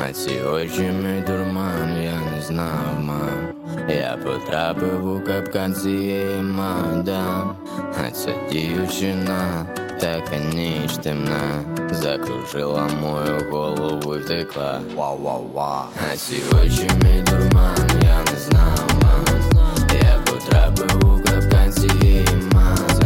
А ці очі мій дурман, я не знав, мам. Я потрапив у капкан цієї мадам. А ця дівчина, така ніч темна, закружила мою голову і втекла. Вау-вау-вау. А ці очі мій дурман, я не знав, мам. Я потрапив у капкан цієї мадам.